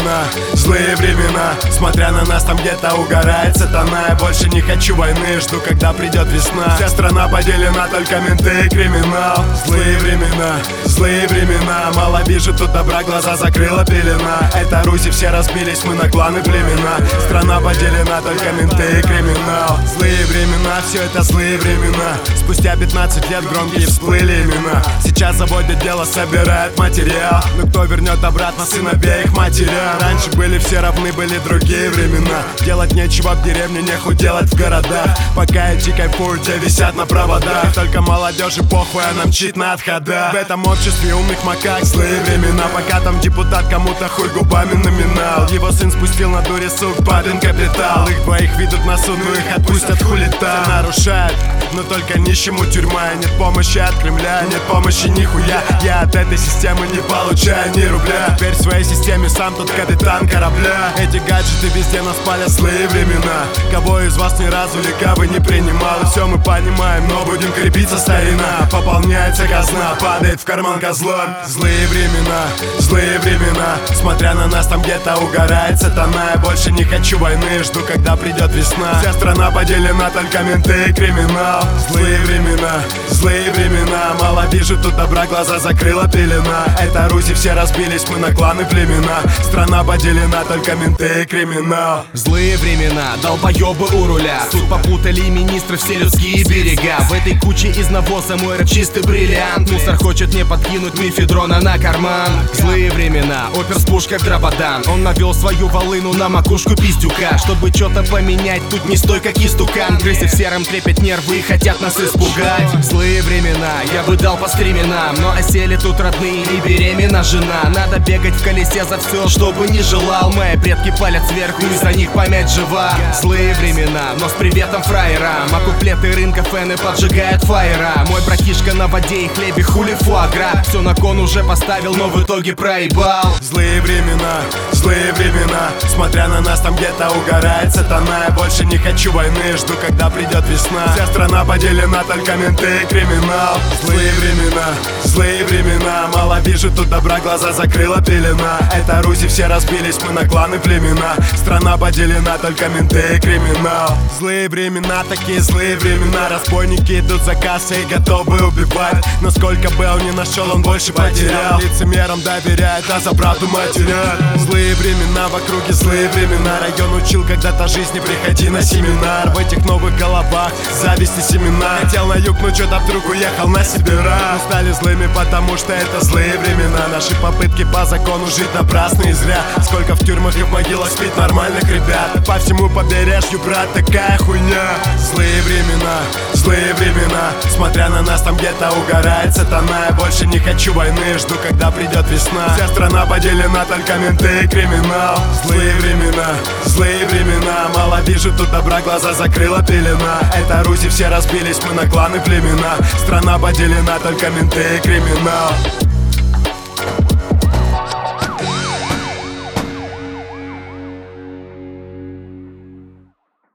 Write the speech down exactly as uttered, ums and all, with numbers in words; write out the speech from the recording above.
времена, злые времена. Смотря на нас, там где-то угорает сатана. Я больше не хочу войны, жду, когда придет весна. Вся страна поделена, только менты и криминал. Злые времена, злые времена. Мало вижу тут добра, глаза закрыла пелена. Это Руси, все разбились, мы на кланы племена. Страна поделена, только менты и криминал. Злые времена, все это злые времена. Спустя пятнадцать лет громкие всплыли имена. Сейчас заводят дело, собирают материал. Но кто вернет обратно сыновей их матеря? Раньше были все равны, были другие времена. Делать нечего в деревне, нехуй делать в городах. Пока эти кайфуют, те висят на проводах. Только молодежи похуй, она мчит на отходах. В этом обществе умных макак злые времена. Пока там депутат кому-то хуй губами номинал. Его сын спустил на дуре сук, папин капитал. Их двоих ведут на суд, но их отпустят хули там. Нарушают, но только нищему тюрьма. И нет помощи от Кремля, нет помощи нихуя. Я от этой системы не получаю ни рубля. Теперь в своей системе сам тот капитан корабля. Эти гаджеты везде нас палят, злые времена. Кого из вас ни разу лекавы не принимал? И все мы понимаем, но будем крепиться, старина. Пополняется казна, падает в карман козлом. Злые времена, злые времена. Смотря на нас, там где-то угорает сатана. Я больше не хочу войны, жду, когда придет весна. Вся страна поделена, только менты и криминал. Злые времена, злые времена. Мало вижу тут добра, глаза закрыла пелена. Это Руси, все разбились, мы на кланы племена. Страна поделена, только менты и криминал. Злые времена, долбоебы у руля. Тут попутали министры, все людские берега. В этой куче из навоза мой рэп чистый бриллиант. Мусор хочет мне подкинуть мифедрона на карман. Злые времена, опер с пушкой в дрободан. Он навел свою волыну на макушку пиздюка. Чтобы что-то поменять, тут не стой как истукан. Крысы в сером трепет нервы и хотят нас испугать. Злые времена, я бы дал по стременам. Но осели тут родные и беременна жена. Надо бегать в колесе за все, чтобы не желал. Мои предки палят сверху и за них память жива. Злые времена, но с приветом фраерам. А куплеты рынка фэны поджигают фаера. Мой братишка на воде и хлебе, хули фуагра. Все на кон уже поставил, но в итоге проебал. Злые времена, злые времена. Смотря на нас, там где-то угорает сатана. Я больше не хочу войны, жду, когда придет весна. Вся страна поделена, только менты и криминал. Злые времена, злые времена. Мало вижу тут добра, глаза закрыла пелена. Это Руси, все разбились, мы на кланы племена. Страна поделена, только менты и криминал. Злые времена, такие злые времена. Разбойники идут за кассой и готовы убивать. Но сколько Белл не нашел, он больше потерял. Лицемерам доверяет, а за правду матерят. Злые времена, в округе злые времена. Район учил когда-то жизни, приходи на семинар. В этих новых головах зависть и семена. Хотел на юг, но что-то вдруг уехал на севера. Мы стали злыми, потому что это злые времена. Наши попытки по закону жить напрасны и зря. Сколько в тюрьмах и в могилах спит нормальных ребят. По всему побережью, брат, такая хуйня. Злые времена, злые времена. Смотря на нас, там где-то угорает сатана. Я больше не хочу войны, жду, когда придет весна. Вся страна поделена, только менты и криминал. Злые времена, злые времена. Мало вижу тут добра, глаза закрыла пелена. Это Руси, все разбились, мы на кланы племена. Страна поделена, только менты и криминал.